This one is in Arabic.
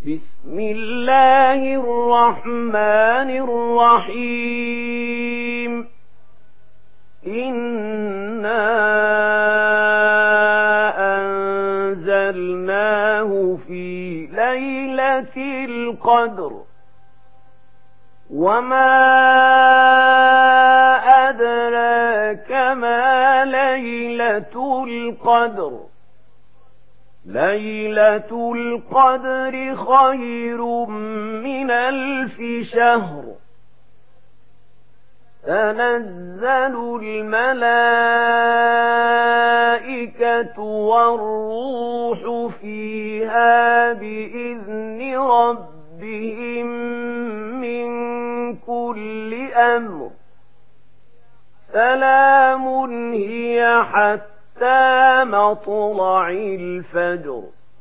بسم الله الرحمن الرحيم إنا أنزلناه في ليلة القدر وما أدراك ما ليلة القدر ليلة القدر خير من 1000 شهر تنزل الملائكة والروح فيها